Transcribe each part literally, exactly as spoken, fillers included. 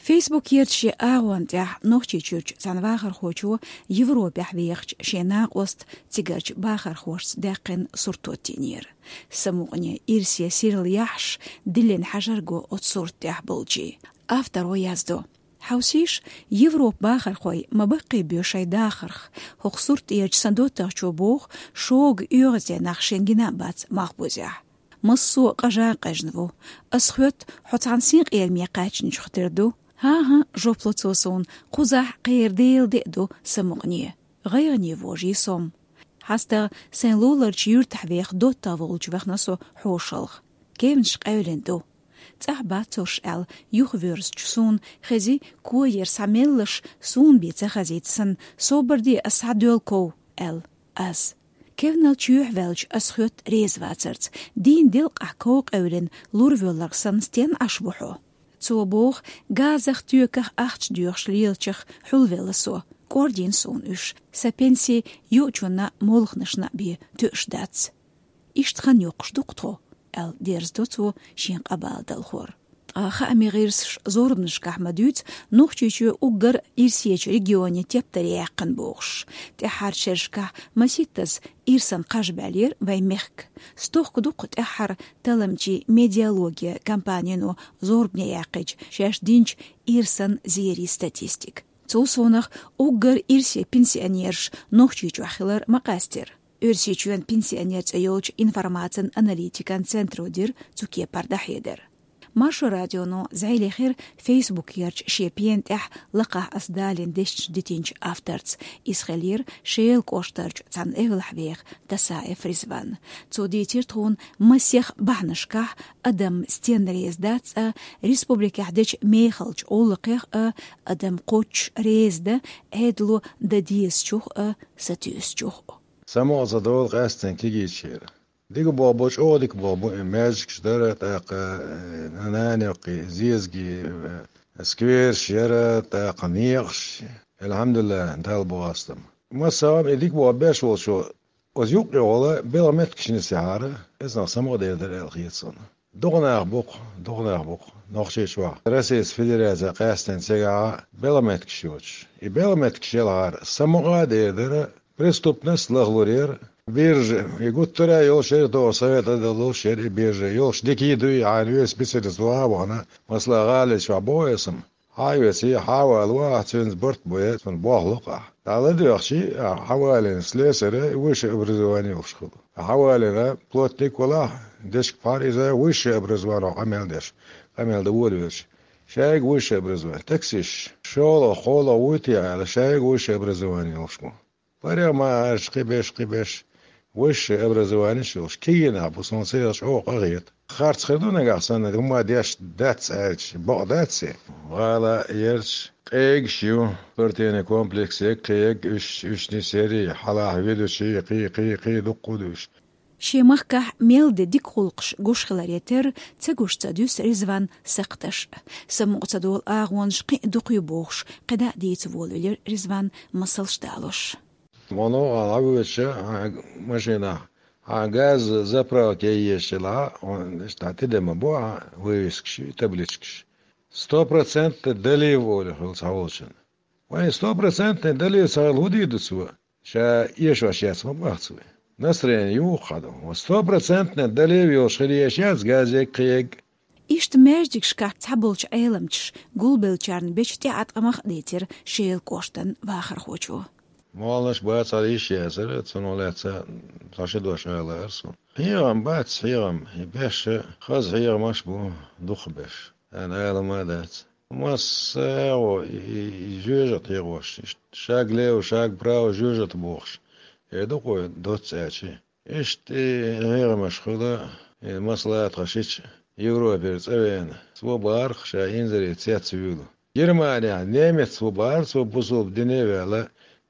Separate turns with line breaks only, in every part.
فيسبوك يرتشي آوان تاح نوخشي تشوش تان باخر خوشو يوروبي حبيخش شيناق وسط تيجرج باخر خوش داقن سورتوتينير سموغني إرسيا سيرل يحش دلين حجرقو اتسورت تاح بلجي افترو يازدو حوسيش يوروب باخر خوي ما بقي بيوشي داخرخ هو خسورت يرج صندوق بوخ شوق يغزي ناخشين جنا بات مخبوزيح مصو قجا قجنفو اسخوت حطان سيق يرمي قاچن شختردو ها ها جوبلوتوسون قزح قير ديل ديدو سمغنيه غيرني فوجي سوم حستا سين لولر جيور تحويخ دو تاول جوخناسو حوشلخ كيفنش قولندو تحباتوش ال يوخفيرس جسون خزي كوير ساميلش سون بيتsa خزيتسن صوبردي اسعدولكو ال اس كيفنال تشوح велч اسخوت ريزواترت دين ديلق احكوق اولن لورفولرسن ستين اشبوحو Zoboch gazach tüekach acht durchschlielchach hulvelesо, kordin son ush, sapensi juchuna molchnashna bi tüshdats. Ishtchan yoqshdukto, el dersdotso shin qabaldal khor. Аха амигирс зорбныш кахмадют нухчичу угар ирсеч регионе тептариякын боғш. Те харшершка маситтас ирсан қажбалер ваймехк. Стохкудук техар таламчи медиалогия компанияну зорбне яқыч шаш динч ирсан зери статистик. Цусонах угар ирсе пенсионерш нухчичу ахилар мақастер. Өрсечуен пенсионер цайолч информацион аналитикан центрудир цуке пардахедер. ماشو راديونو زي الخير فيسبوك يرج شيبين تح لقاه أصدالين ديش ديتينج أفترز إسخلير شيل كوشترج تان إغل حبيخ تساء فريزبان تو ديتير تون مسيخ بحنشكح أدم ستين ريزدات ريسبوبليكا حديش ميخلج أولقيخ أدم قوش ريزدا هيدلو داديس شوخ ستيوس شوخ
سمو زدول غاستن كيجي تشير ديك بابوش او ديك بابو ماجك شدرة تاق نانيقي زيزقي سكوير شيرة تاق نيقش الحمد لله انتهى البواستم ما سوام ديك باباش والشو وزيوقي والله بلا متكش نسيعارة ازنا سمو ديردر الخيطسون دوغنا بوق دوغنا بوق نوخشي شوا رسيس فيدرازا قاستن سيقا بلا متكش يوش بلا متكش يلعار سمو ديردر преступность лаглурер بيرج يقول ترى يوشير دو سويت دو شير بيرج يوش ديكي دوي عالوي سبيسيلس وانا مثلا غالي شعبو اسم هاي سي حاول واحد سنز برت بويت من بوه لقع على دي اخشي حوالي سليسر وش ابرزواني وشخو حوالي بلوتنيك ولا ديشك باريزا وش ابرزوانو عمل ديش عمل دوريش شايق وش ابرزوان تكسيش شولا خولا ويتي على شايق وش ابرزواني وشكو فريق ما شقي بيش قبيش وش ابرزواني شوش كينا بوسون سيرش او قغيت خارج خدونا قاصنا هما ديش داتس ايش بقداتسي ولا يرش قيق شيو بروتين كومبلكس قيق اش اش نسيري حلا فيديو شي قي قي قي دقودوش
شيمخكح ميلد ديك خلقش غوش خلاريتر تسغوش تدوس رزوان سقتش سموت دول اغونش قي دقي بوخش قدا ديت فولولر رزوان مسلش دالوش
Моно алавуча машина. А газ заправки ешила, он штаты демо боа вывескши, табличкши. Сто процентов дали волю холцаолшин. Вай сто процентов дали саалуди дусу. Ша ешва сейчас мабахцу. Настроение юхаду. Сто процентов дали вилшхи сейчас газе кег.
Ишт междик шках цаболч эйлемч гулбелчарн бечти атqamах дитер шейл коштан вахар хочу.
مالش باید سالیش یازده تنولت تاشدوش علارسون هیام باید هیام بیش خاز هیامش بو دخ بیش أنا على دات ماس او جوجت يغوش شاق ليو شاق براو جوجت بوخش يدقو دوت ساعتي اشت غير مشغولة مصلات خشيش يوروبير تسوين سو بارخ شا ينزل تسات سويلو Германия, немец bu bar, so buzul dinevela,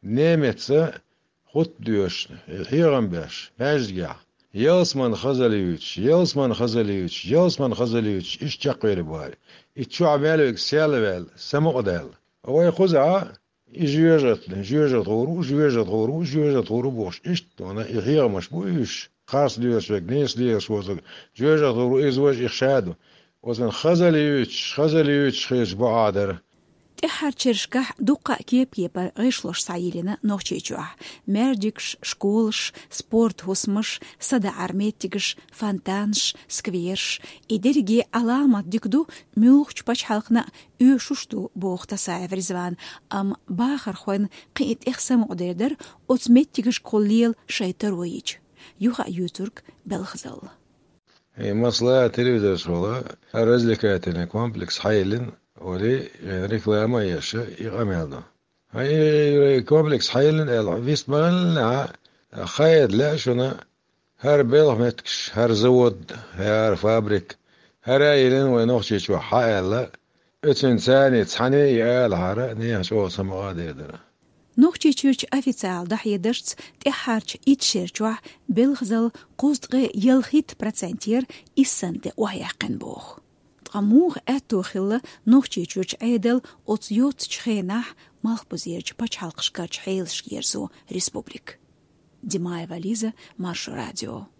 немец хут diyor, hirambeş, mecga. Yalsman Khazalevich, Yalsman Khazalevich, Yalsman Khazalevich, iş çakveri var. İçü amelük selvel, samudel. O yakhuza, ijiyajat, ijiyajat oru, ijiyajat oru, ijiyajat oru boş. İşte ona ihirmaş bu iş. Khas diyor, gnes diyor, so ijiyajat oru izvaj ihşadu. وزن خزليوش خزليوش خيش بعادر
تحر تشرشكح دقة كيب كيبر غيشلوش سعيلنا نوشيجوح مردكش شكولش سبورت هسمش صدا عرميتكش فانتانش سكويرش إدرجي علامة ديكدو ميوخش باش حلقنا يوشوشتو بوختا سايفر زوان أم باخر خوين قيت إخسام قدردر أتمتكش كليل شيطر ويج يوخا يوترك بالخزل
مصلحة تلفزيون شغلة الرزلكاتنا كومبلكس حيلن ولي ريكلاما يشا يغميلنا هاي كومبلكس حيلن الفيست مغلنا خير لا شنا هر بيلخ متكش هر زود هر فابريك هر ايلن ونوخشي شو حايلا اتنساني تحني يال هر نيه شو سمغادي درا
نوخشي تشوش أفيتال دحية درس تحارش إتشيرشوح بالغزل قصدغي يلخيت برسنتير إسنت وهيقن بوخ تغموغ أتوخل نوخشي تشوش عيدل أتيوت تشخينح مالخ بزيرج باش حلقشكا تشحيلش يرزو ريسبوبليك ديماي فاليزا مارشو راديو